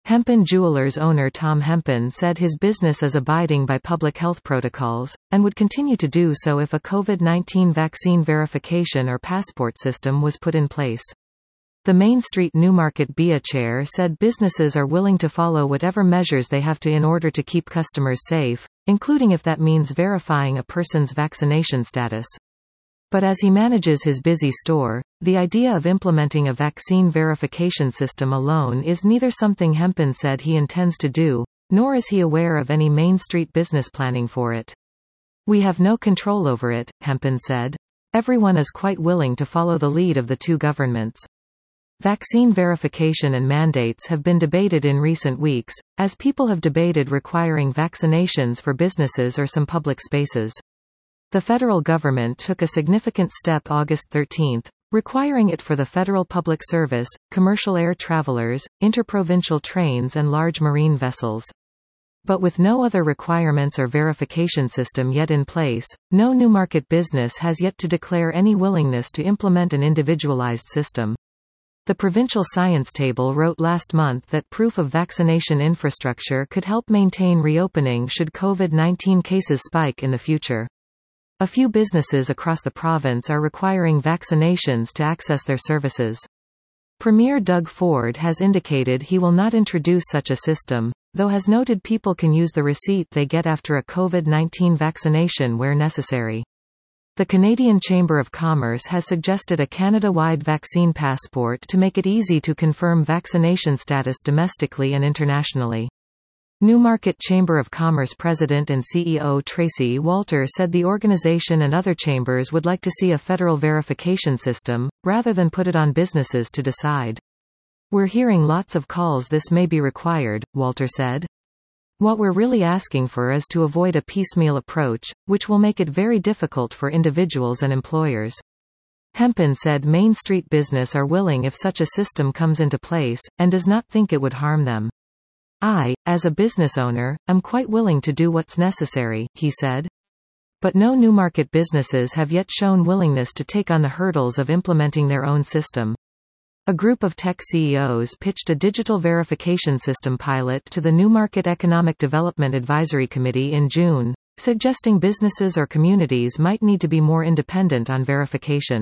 Hempen Jewelers owner Tom Hempen said his business is abiding by public health protocols, and would continue to do so if a COVID-19 vaccine verification or passport system was put in place. The Main Street Newmarket BIA chair said businesses are willing to follow whatever measures they have to in order to keep customers safe, including if that means verifying a person's vaccination status. But as he manages his busy store, the idea of implementing a vaccine verification system alone is neither something Hempen said he intends to do, nor is he aware of any Main Street business planning for it. "We have no control over it," Hempen said. "Everyone is quite willing to follow the lead of the two governments." Vaccine verification and mandates have been debated in recent weeks, as people have debated requiring vaccinations for businesses or some public spaces. The federal government took a significant step August 13, requiring it for the Federal Public Service, commercial air travelers, interprovincial trains and large marine vessels. But with no other requirements or verification system yet in place, no Newmarket business has yet to declare any willingness to implement an individualized system. The Provincial Science Table wrote last month that proof of vaccination infrastructure could help maintain reopening should COVID-19 cases spike in the future. A few businesses across the province are requiring vaccinations to access their services. Premier Doug Ford has indicated he will not introduce such a system, though has noted people can use the receipt they get after a COVID-19 vaccination where necessary. The Canadian Chamber of Commerce has suggested a Canada-wide vaccine passport to make it easy to confirm vaccination status domestically and internationally. Newmarket Chamber of Commerce President and CEO Tracy Walter said the organization and other chambers would like to see a federal verification system, rather than put it on businesses to decide. "We're hearing lots of calls this may be required," Walter said. "What we're really asking for is to avoid a piecemeal approach, which will make it very difficult for individuals and employers." Hempen said Main Street business are willing if such a system comes into place, and does not think it would harm them. "I, as a business owner, am quite willing to do what's necessary," he said. But no Newmarket businesses have yet shown willingness to take on the hurdles of implementing their own system. A group of tech CEOs pitched a digital verification system pilot to the Newmarket Economic Development Advisory Committee in June, suggesting businesses or communities might need to be more independent on verification.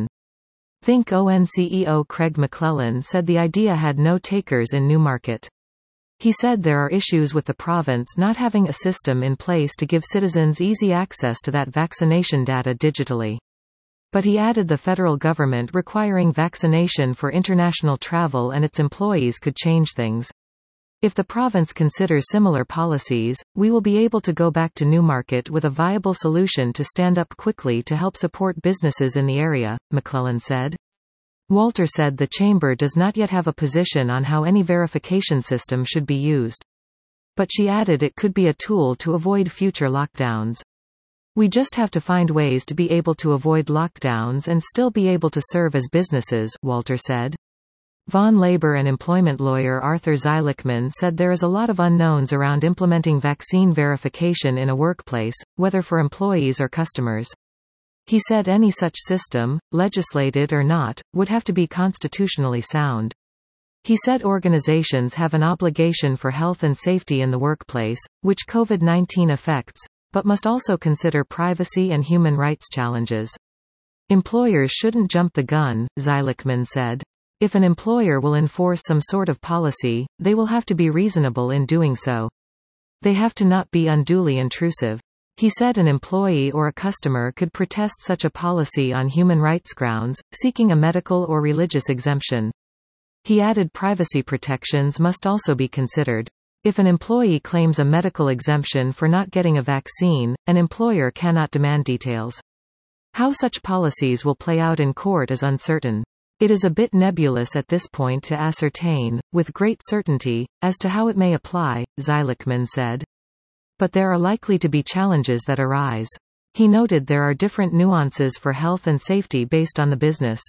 Think-ON CEO Craig McClellan said the idea had no takers in Newmarket. He said there are issues with the province not having a system in place to give citizens easy access to that vaccination data digitally. But he added the federal government requiring vaccination for international travel and its employees could change things. "If the province considers similar policies, we will be able to go back to Newmarket with a viable solution to stand up quickly to help support businesses in the area," McClellan said. Walter said the chamber does not yet have a position on how any verification system should be used. But she added it could be a tool to avoid future lockdowns. "We just have to find ways to be able to avoid lockdowns and still be able to serve as businesses," Walter said. Vaughan labor and employment lawyer Arthur Zeilichman said there is a lot of unknowns around implementing vaccine verification in a workplace, whether for employees or customers. He said any such system, legislated or not, would have to be constitutionally sound. He said organizations have an obligation for health and safety in the workplace, which COVID-19 affects, but must also consider privacy and human rights challenges. Employers shouldn't jump the gun, Zeilichman said. If an employer will enforce some sort of policy, they will have to be reasonable in doing so. They have to not be unduly intrusive. He said an employee or a customer could protest such a policy on human rights grounds, seeking a medical or religious exemption. He added privacy protections must also be considered. If an employee claims a medical exemption for not getting a vaccine, an employer cannot demand details. How such policies will play out in court is uncertain. It is a bit nebulous at this point to ascertain, with great certainty, as to how it may apply, Zeilichman said. But there are likely to be challenges that arise. He noted there are different nuances for health and safety based on the business.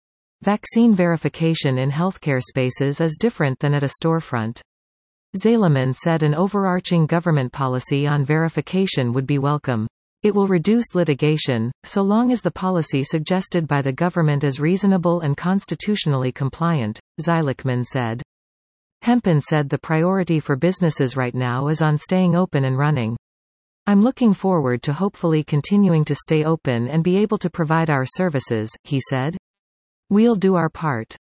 Vaccine verification in healthcare spaces is different than at a storefront. Zeilichman said an overarching government policy on verification would be welcome. It will reduce litigation, so long as the policy suggested by the government is reasonable and constitutionally compliant, Zeilichman said. Hempen said the priority for businesses right now is on staying open and running. I'm looking forward to hopefully continuing to stay open and be able to provide our services, he said. We'll do our part.